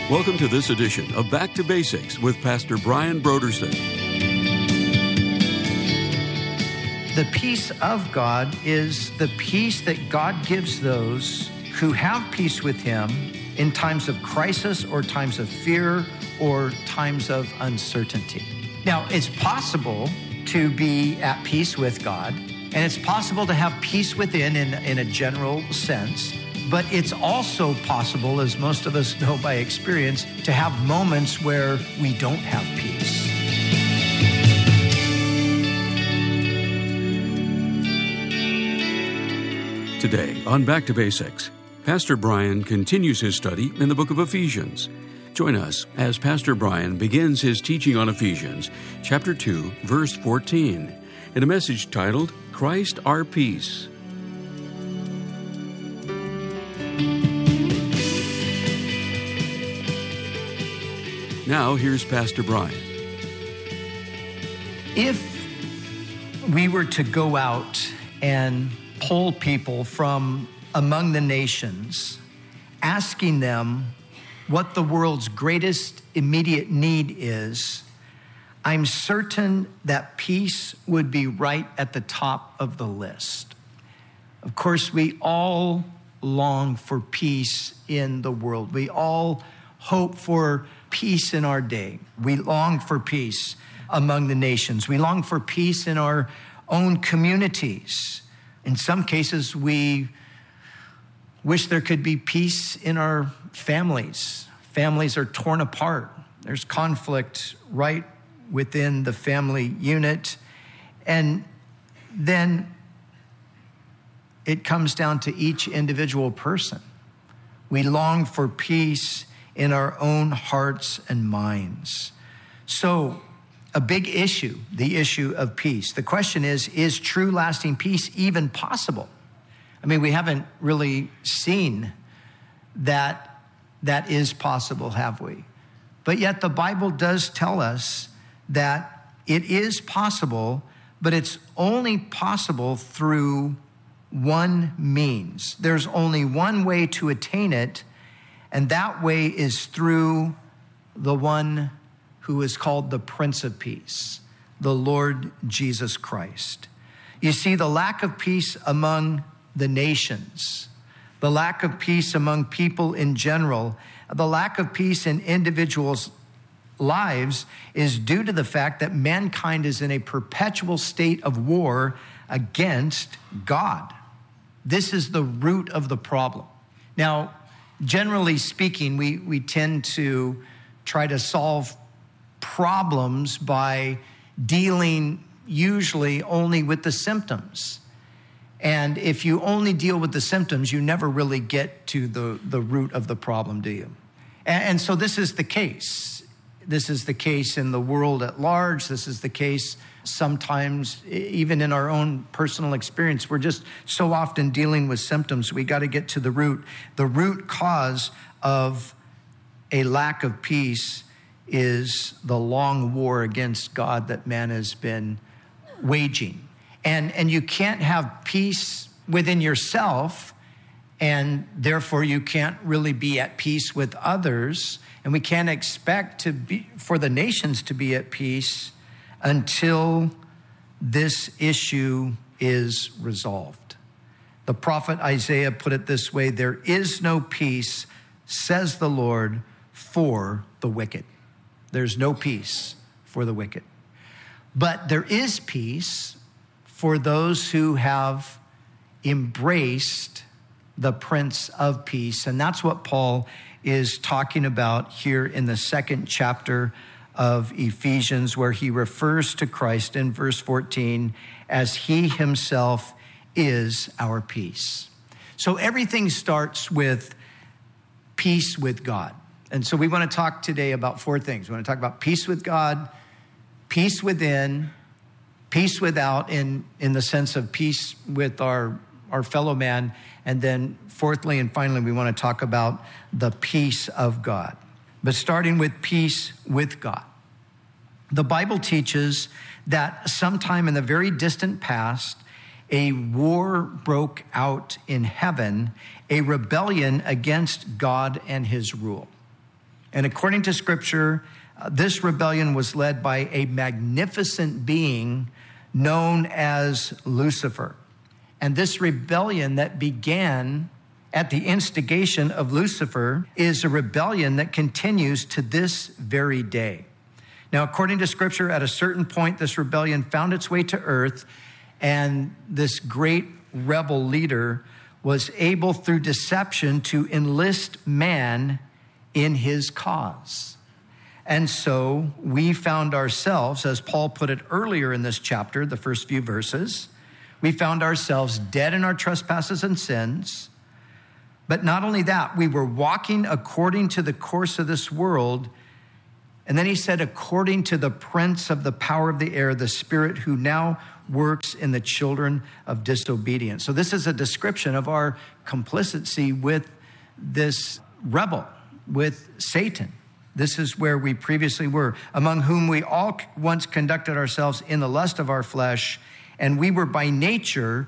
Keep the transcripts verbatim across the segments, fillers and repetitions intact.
Welcome to this edition of Back to Basics with Pastor Brian Brodersen. The peace of God is the peace that God gives those who have peace with Him in times of crisis or times of fear or times of uncertainty. Now, it's possible to be at peace with God, and it's possible to have peace within in, in a general sense. But it's also possible, as most of us know by experience, to have moments where we don't have peace. Today on Back to Basics, Pastor Brian continues his study in the book of Ephesians. Join us as Pastor Brian begins his teaching on Ephesians, chapter two, verse fourteen, in a message titled, Christ Our Peace. Now, here's Pastor Brian. If we were to go out and poll people from among the nations, asking them what the world's greatest immediate need is, I'm certain that peace would be right at the top of the list. Of course, we all long for peace in the world. We all hope for peace in our day. We long for peace among the nations. We long for peace in our own communities. In some cases, we wish there could be peace in our families. Families are torn apart. There's conflict right within the family unit. And then it comes down to each individual person. We long for peace in our own hearts and minds. So, a big issue, the issue of peace. The question is, is true lasting peace even possible? I mean, we haven't really seen that that is possible, have we? But yet the Bible does tell us that it is possible, but it's only possible through one means. There's only one way to attain it, and that way is through the one who is called the Prince of Peace, the Lord Jesus Christ. You see, the lack of peace among the nations, the lack of peace among people in general, the lack of peace in individuals' lives is due to the fact that mankind is in a perpetual state of war against God. This is the root of the problem. Now, generally speaking, we, we tend to try to solve problems by dealing usually only with the symptoms. And if you only deal with the symptoms, you never really get to the, the root of the problem, do you? And, and so this is the case. This is the case in the world at large. This is the case sometimes even in our own personal experience. We're just so often dealing with symptoms. We got to get to the root. The root cause of a lack of peace is the long war against God that man has been waging. And, and you can't have peace within yourself, and therefore you can't really be at peace with others. And we can't expect to be for the nations to be at peace until this issue is resolved. The prophet Isaiah put it this way: there is no peace, says the Lord, for the wicked. There's no peace for the wicked. But there is peace for those who have embraced the Prince of Peace. And that's what Paul is talking about here in the second chapter of Ephesians, where he refers to Christ in verse fourteen as he himself is our peace. So everything starts with peace with God. And so we want to talk today about four things. We want to talk about peace with God, peace within, peace without in, in the sense of peace with our, our fellow man, and then fourthly and finally, we want to talk about the peace of God. But starting with peace with God. The Bible teaches that sometime in the very distant past, a war broke out in heaven, a rebellion against God and his rule. And according to Scripture, uh, this rebellion was led by a magnificent being known as Lucifer. And this rebellion that began at the instigation of Lucifer is a rebellion that continues to this very day. Now, according to Scripture, at a certain point, this rebellion found its way to earth, and this great rebel leader was able through deception to enlist man in his cause. And so we found ourselves, as Paul put it earlier in this chapter, the first few verses, we found ourselves dead in our trespasses and sins. But not only that, we were walking according to the course of this world. And then he said, according to the prince of the power of the air, the spirit who now works in the children of disobedience. So this is a description of our complicity with this rebel, with Satan. This is where we previously were, among whom we all once conducted ourselves in the lust of our flesh, and we were by nature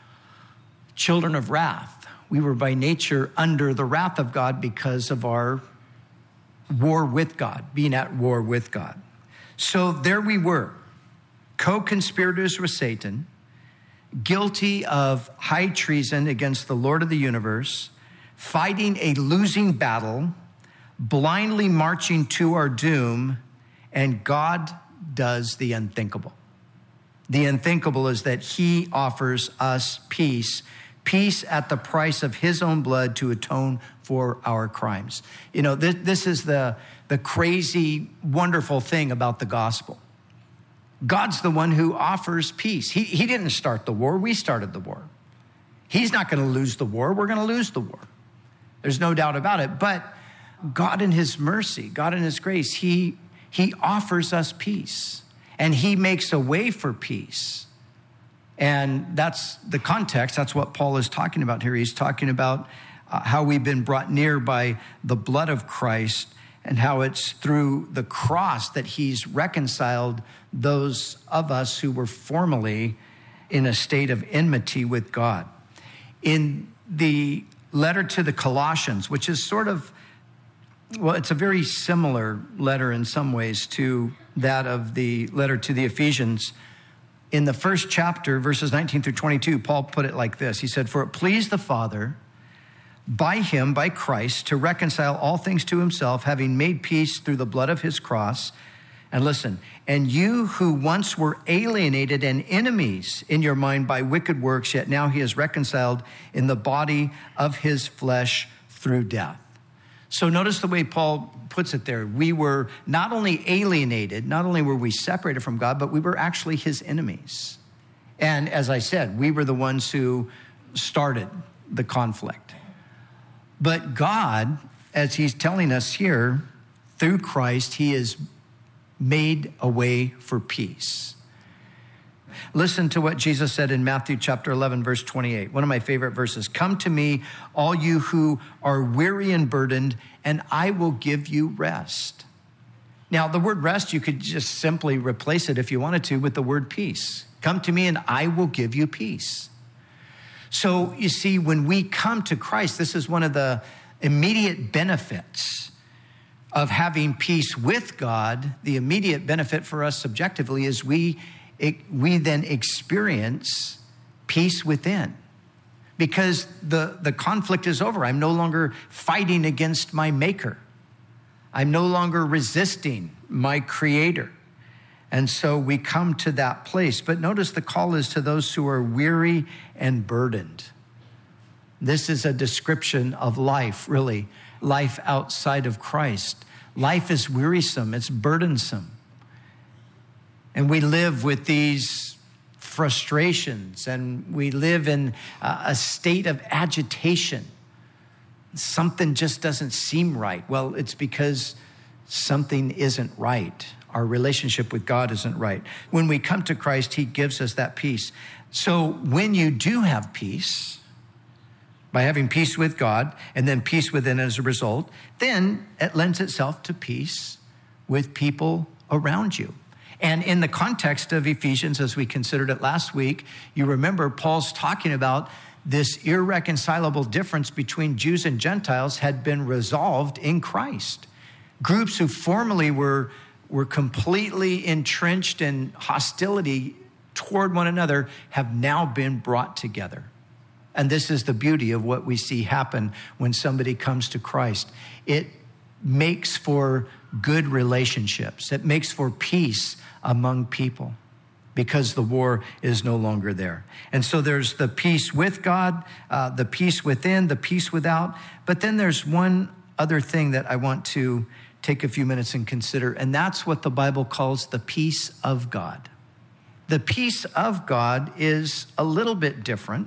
children of wrath. We were by nature under the wrath of God because of our war with God, being at war with God. So there we were, co-conspirators with Satan, guilty of high treason against the Lord of the universe, fighting a losing battle, blindly marching to our doom, and God does the unthinkable. The unthinkable is that he offers us peace, peace at the price of his own blood to atone for our crimes. You know, this, this is the, the crazy, wonderful thing about the gospel. God's the one who offers peace. He, he didn't start the war. We started the war. He's not going to lose the war. We're going to lose the war. There's no doubt about it. But God in his mercy, God in his grace, he, he offers us peace. And he makes a way for peace. And that's the context. That's what Paul is talking about here. He's talking about uh, how we've been brought near by the blood of Christ and how it's through the cross that he's reconciled those of us who were formerly in a state of enmity with God. In the letter to the Colossians, which is sort of, well, it's a very similar letter in some ways to that of the letter to the Ephesians. In the first chapter, verses nineteen through twenty-two, Paul put it like this. He said, "For it pleased the Father by him, by Christ, to reconcile all things to himself, having made peace through the blood of his cross." And listen, "And you who once were alienated and enemies in your mind by wicked works, yet now he is reconciled in the body of his flesh through death." So notice the way Paul puts it there. We were not only alienated, not only were we separated from God, but we were actually his enemies. And as I said, we were the ones who started the conflict. But God, as he's telling us here, through Christ, he has made a way for peace. Listen to what Jesus said in Matthew chapter eleven, verse twenty-eight, one of my favorite verses. "Come to me, all you who are weary and burdened, and I will give you rest." Now, the word rest, you could just simply replace it if you wanted to with the word peace. Come to me and I will give you peace. So you see, when we come to Christ, this is one of the immediate benefits of having peace with God. The immediate benefit for us subjectively is we It, we then experience peace within, because the, the conflict is over. I'm no longer fighting against my maker. I'm no longer resisting my creator. And so we come to that place. But notice the call is to those who are weary and burdened. This is a description of life, really, life outside of Christ. Life is wearisome, it's burdensome. And we live with these frustrations, and we live in a state of agitation. Something just doesn't seem right. Well, it's because something isn't right. Our relationship with God isn't right. When we come to Christ, he gives us that peace. So when you do have peace, by having peace with God and then peace within as a result, then it lends itself to peace with people around you. And in the context of Ephesians, as we considered it last week, you remember Paul's talking about this irreconcilable difference between Jews and Gentiles had been resolved in Christ. Groups who formerly were, were completely entrenched in hostility toward one another have now been brought together. And this is the beauty of what we see happen when somebody comes to Christ. It makes for good relationships. It makes for peace among people because the war is no longer there. And so there's the peace with God, uh, the peace within, the peace without. But then there's one other thing that I want to take a few minutes and consider, and that's what the Bible calls the peace of God. The peace of God is a little bit different.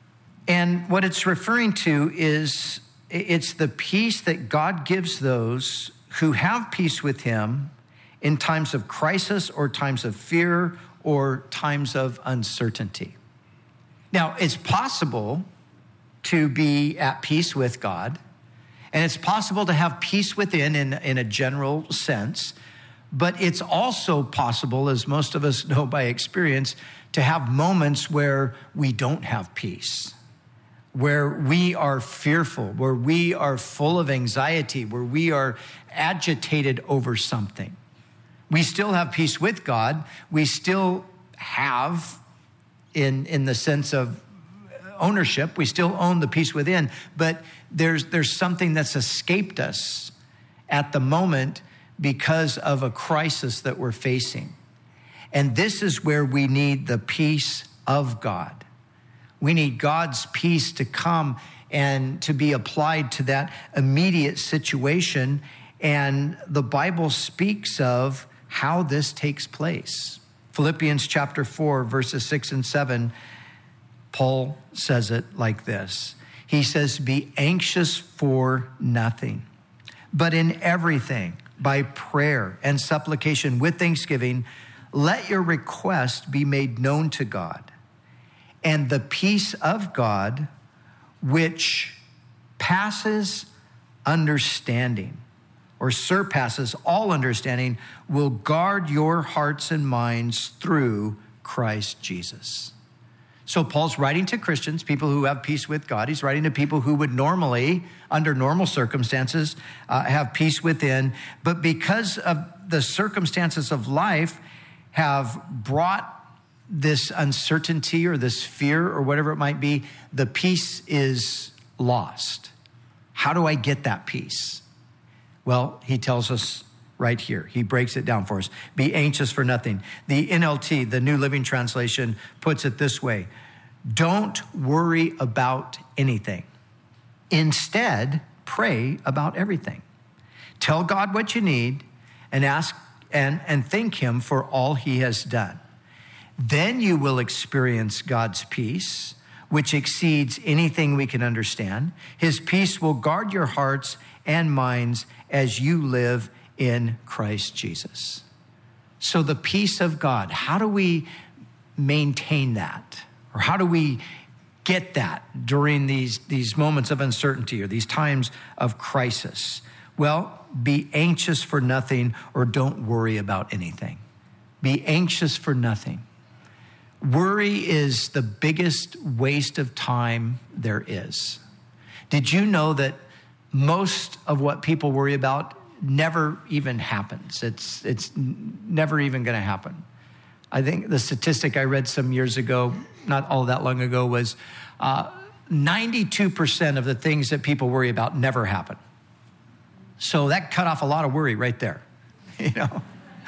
And what it's referring to is it's the peace that God gives those who have peace with him in times of crisis or times of fear or times of uncertainty. Now, it's possible to be at peace with God, and it's possible to have peace within in, in a general sense, but it's also possible, as most of us know by experience, to have moments where we don't have peace, where we are fearful, where we are full of anxiety, where we are agitated over something. We still have peace with God. We still have, in, in the sense of ownership, we still own the peace within, but there's, there's something that's escaped us at the moment because of a crisis that we're facing. And this is where we need the peace of God. We need God's peace to come and to be applied to that immediate situation. And the Bible speaks of how this takes place. Philippians chapter four, verses six and seven, Paul says it like this. He says, be anxious for nothing, but in everything, by prayer and supplication with thanksgiving, let your request be made known to God. And the peace of God, which passes understanding or surpasses all understanding, will guard your hearts and minds through Christ Jesus. So Paul's writing to Christians, people who have peace with God. He's writing to people who would normally, under normal circumstances, uh, have peace within. But because of the circumstances of life have brought this uncertainty or this fear or whatever it might be, the peace is lost. How do I get that peace? Well, he tells us right here. He breaks it down for us. Be anxious for nothing. The N L T, the New Living Translation, puts it this way. Don't worry about anything. Instead, pray about everything. Tell God what you need and ask and, and thank him for all he has done. Then you will experience God's peace, which exceeds anything we can understand. His peace will guard your hearts and minds as you live in Christ Jesus. So the peace of God, how do we maintain that? Or how do we get that during these, these moments of uncertainty or these times of crisis? Well, be anxious for nothing or don't worry about anything. Be anxious for nothing. Worry is the biggest waste of time there is. Did you know that most of what people worry about never even happens? It's, it's never even going to happen. I think the statistic I read some years ago, not all that long ago, was uh, ninety-two percent of the things that people worry about never happen. So that cut off a lot of worry right there, you know.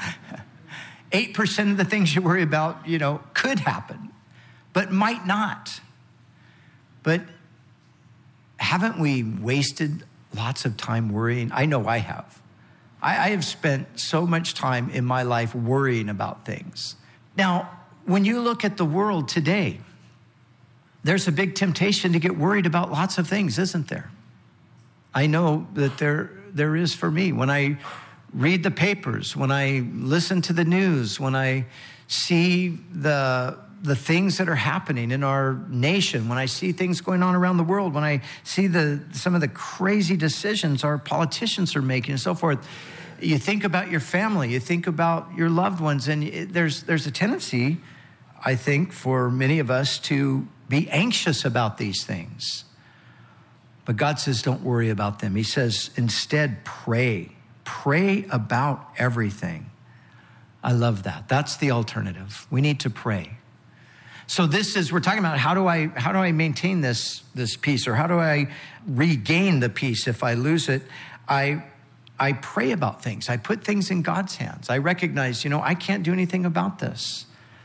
eight percent of the things you worry about, you know, could happen, but might not. But haven't we wasted lots of time worrying? I know I have. I, I have spent so much time in my life worrying about things. Now, when you look at the world today, there's a big temptation to get worried about lots of things, isn't there? I know that there, there is for me. When I read the papers, when I listen to the news, when I see the, the things that are happening in our nation, when I see things going on around the world, when I see the some of the crazy decisions our politicians are making and so forth, you think about your family, you think about your loved ones, and it, there's there's a tendency, I think, for many of us to be anxious about these things. But God says, don't worry about them. He says, instead, pray. pray about everything. I love that. That's the alternative. We need to pray. So this is, we're talking about how do I how do I maintain this, this peace, or how do I regain the peace if I lose it? I I pray about things. I put things in God's hands. I recognize, you know, I can't do anything about this.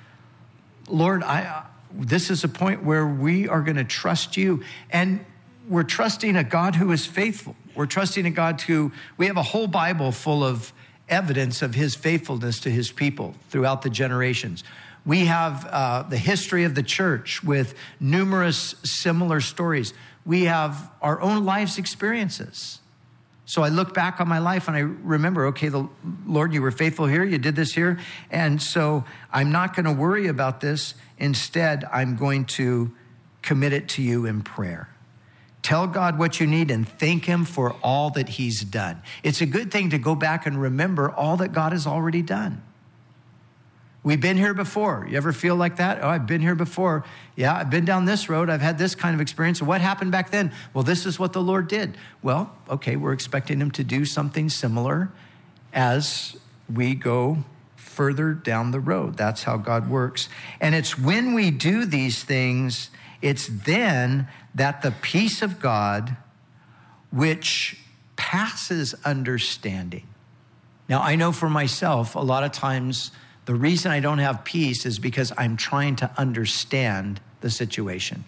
Lord, I this is a point where we are going to trust you. And we're trusting a God who is faithful. We're trusting a God who, we have a whole Bible full of evidence of his faithfulness to his people throughout the generations. We have uh, the history of the church with numerous similar stories. We have our own life's experiences. So I look back on my life and I remember, okay, the Lord, you were faithful here, you did this here. And so I'm not going to worry about this. Instead, I'm going to commit it to you in prayer. Tell God what you need and thank him for all that he's done. It's a good thing to go back and remember all that God has already done. We've been here before. You ever feel like that? Oh, I've been here before. Yeah, I've been down this road. I've had this kind of experience. What happened back then? Well, this is what the Lord did. Well, okay, we're expecting him to do something similar as we go further down the road. That's how God works. And it's when we do these things, it's then that the peace of God, which passes understanding. Now, I know for myself, a lot of times, the reason I don't have peace is because I'm trying to understand the situation.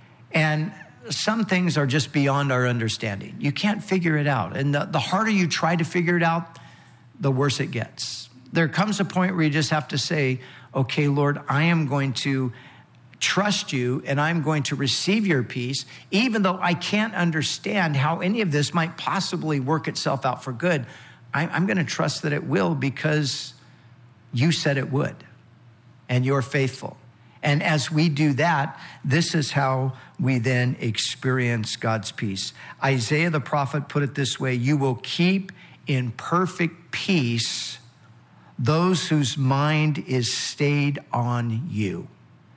And some things are just beyond our understanding. You can't figure it out. And the, the harder you try to figure it out, the worse it gets. There comes a point where you just have to say, okay, Lord, I am going to trust you and I'm going to receive your peace, even though I can't understand how any of this might possibly work itself out for good. I, I'm going to trust that it will because you said it would, and you're faithful. And as we do that, this is how we then experience God's peace. Isaiah the prophet put it this way: you will keep in perfect peace those whose mind is stayed on you.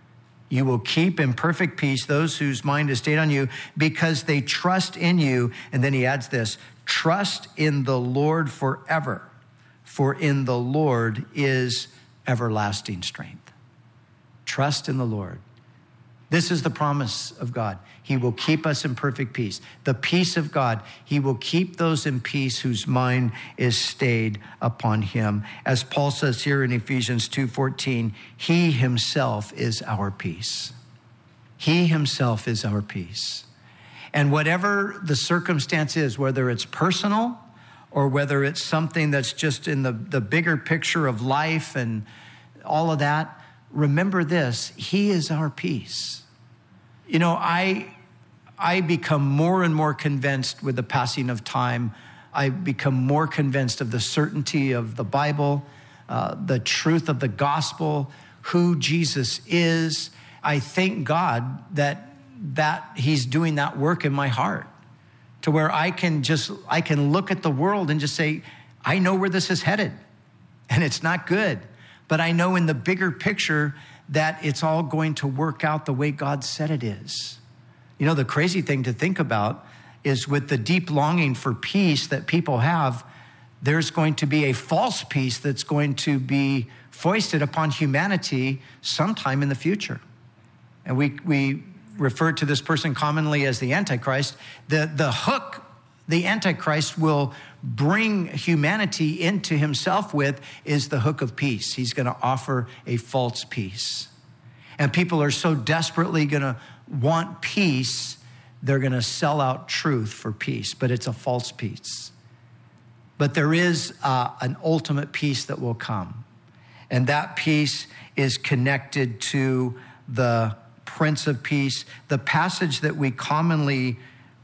You will keep in perfect peace those whose mind is stayed on you because they trust in you. And then he adds this: trust in the Lord forever. For in the Lord is everlasting strength. Trust in the Lord. This is the promise of God. He will keep us in perfect peace. The peace of God, he will keep those in peace whose mind is stayed upon him. As Paul says here in Ephesians two fourteen, he himself is our peace. He himself is our peace. And whatever the circumstance is, whether it's personal, or whether it's something that's just in the, the bigger picture of life and all of that, remember this: he is our peace. You know, I, I become more and more convinced with the passing of time. I become more convinced of the certainty of the Bible, uh, the truth of the gospel, who Jesus is. I thank God that, that he's doing that work in my heart, to where I can just, I can look at the world and just say, I know where this is headed and it's not good. But I know in the bigger picture that it's all going to work out the way God said it is. You know, the crazy thing to think about is with the deep longing for peace that people have, there's going to be a false peace that's going to be foisted upon humanity sometime in the future. And we, we, referred to this person commonly as the Antichrist. The, the hook the Antichrist will bring humanity into himself with is the hook of peace. He's going to offer a false peace. And people are so desperately going to want peace, they're going to sell out truth for peace, but it's a false peace. But there is uh, an ultimate peace that will come. And that peace is connected to the Prince of Peace. The passage that we commonly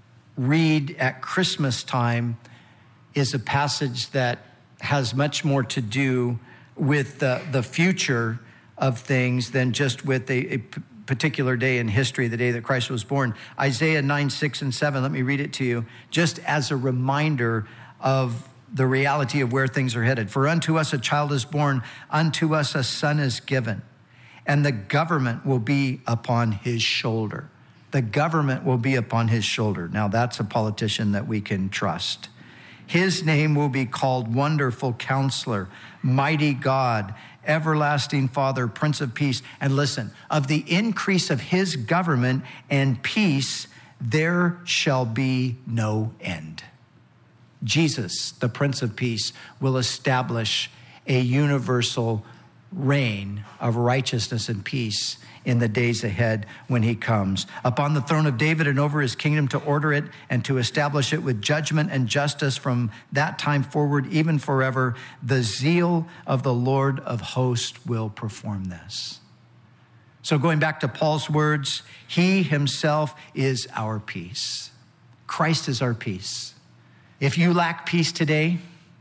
read at Christmas time is a passage that has much more to do with the, the future of things than just with a, a particular day in history, the day that Christ was born. Isaiah nine, six, and seven, let me read it to you, just as a reminder of the reality of where things are headed. For unto us a child is born, unto us a son is given, and the government will be upon his shoulder. The government will be upon his shoulder. Now that's a politician that we can trust. His name will be called Wonderful Counselor, Mighty God, Everlasting Father, Prince of Peace. And listen, of the increase of his government and peace, there shall be no end. Jesus, the Prince of Peace, will establish a universal reign of righteousness and peace in the days ahead when he comes. Upon the throne of David and over his kingdom, to order it and to establish it with judgment and justice from that time forward, even forever, the zeal of the Lord of hosts will perform this. So going back to Paul's words, he himself is our peace. Christ is our peace. If you lack peace today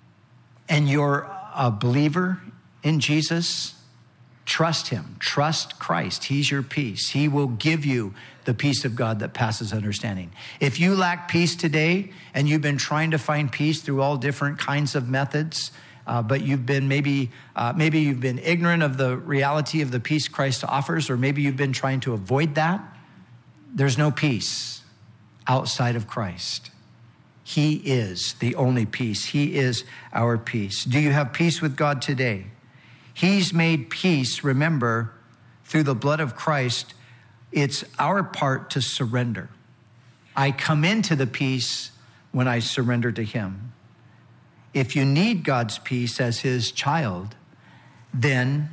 and you're a believer in Jesus, trust him. Trust Christ. He's your peace. He will give you the peace of God that passes understanding. If you lack peace today and you've been trying to find peace through all different kinds of methods, uh, but you've been maybe uh, maybe you've been ignorant of the reality of the peace Christ offers, or maybe you've been trying to avoid that, there's no peace outside of Christ. He is the only peace. He is our peace. Do you have peace with God today? He's made peace, remember, through the blood of Christ. It's our part to surrender. I come into the peace when I surrender to him. If you need God's peace as his child, then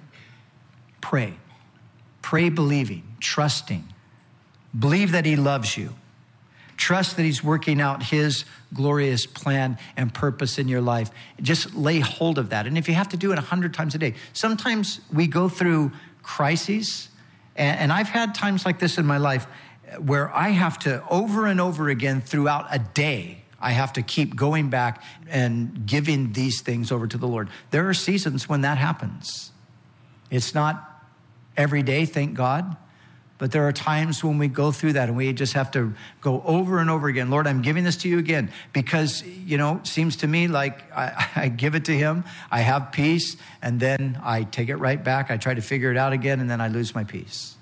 pray. Pray believing, trusting. Believe that he loves you. Trust that he's working out his glorious plan and purpose in your life. Just lay hold of that. And if you have to do it a hundred times a day, sometimes we go through crises. And I've had times like this in my life where I have to over and over again throughout a day, I have to keep going back and giving these things over to the Lord. There are seasons when that happens. It's not every day, thank God. But there are times when we go through that and we just have to go over and over again. Lord, I'm giving this to you again because, you know, it seems to me like I, I give it to him. I have peace and then I take it right back. I try to figure it out again and then I lose my peace.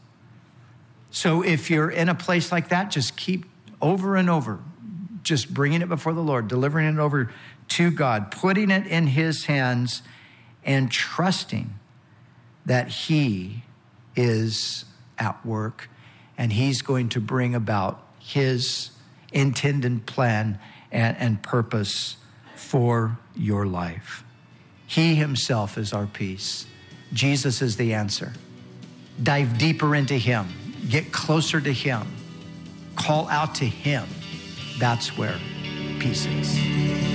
So if you're in a place like that, just keep over and over, just bringing it before the Lord, delivering it over to God, putting it in his hands and trusting that he is at work, and he's going to bring about his intended plan and, and purpose for your life. He himself is our peace. Jesus is the answer. Dive deeper into him. Get closer to him. Call out to him. That's where peace is.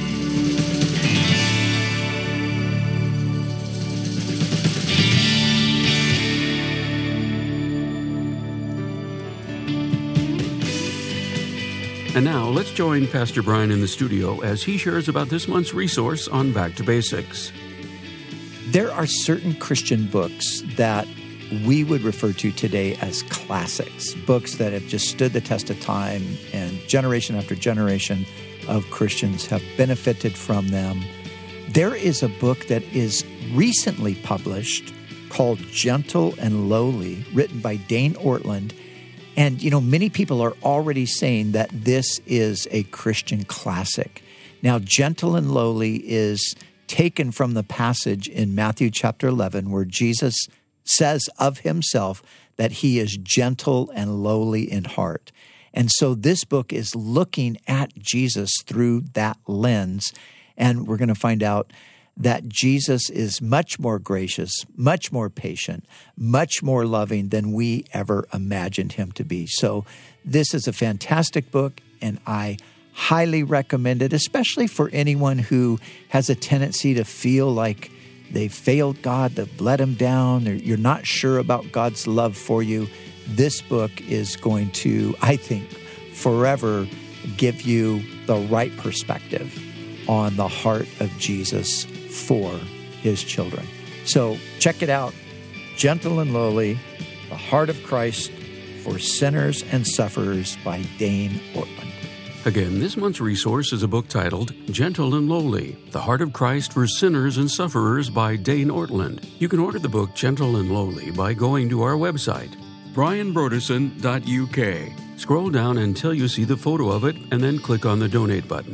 And now let's join Pastor Brian in the studio as he shares about this month's resource on Back to Basics. There are certain Christian books that we would refer to today as classics, books that have just stood the test of time, and generation after generation of Christians have benefited from them. There is a book that is recently published called Gentle and Lowly, written by Dane Ortlund. And, you know, many people are already saying that this is a Christian classic. Now, Gentle and Lowly is taken from the passage in Matthew chapter eleven where Jesus says of himself that he is gentle and lowly in heart. And so this book is looking at Jesus through that lens. And we're going to find out that Jesus is much more gracious, much more patient, much more loving than we ever imagined him to be. So this is a fantastic book, and I highly recommend it, especially for anyone who has a tendency to feel like they failed God, they've let him down, or you're not sure about God's love for you. This book is going to, I think, forever give you the right perspective on the heart of Jesus for his children. So check it out. Gentle and Lowly, The Heart of Christ for Sinners and Sufferers by Dane Ortlund. Again, this month's resource is a book titled Gentle and Lowly, The Heart of Christ for Sinners and Sufferers by Dane Ortlund. You can order the book Gentle and Lowly by going to our website, brian brodersen dot u k. Scroll down until you see the photo of it and then click on the donate button.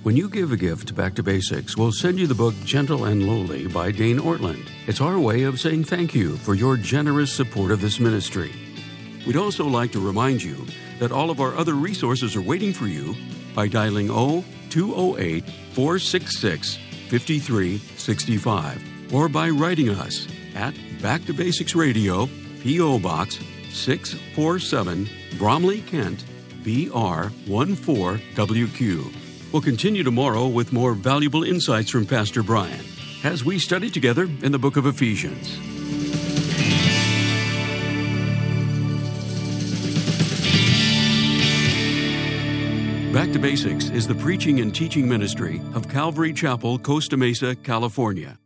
When you give a gift Back to Basics, we'll send you the book Gentle and Lowly by Dane Ortland. It's our way of saying thank you for your generous support of this ministry. We'd also like to remind you that all of our other resources are waiting for you by dialing zero two zero eight, four six six, five three six five or by writing us at Back to Basics Radio, P O. Box six forty-seven, Bromley, Kent, B R one four W Q. We'll continue tomorrow with more valuable insights from Pastor Brian as we study together in the book of Ephesians. Back to Basics is the preaching and teaching ministry of Calvary Chapel, Costa Mesa, California.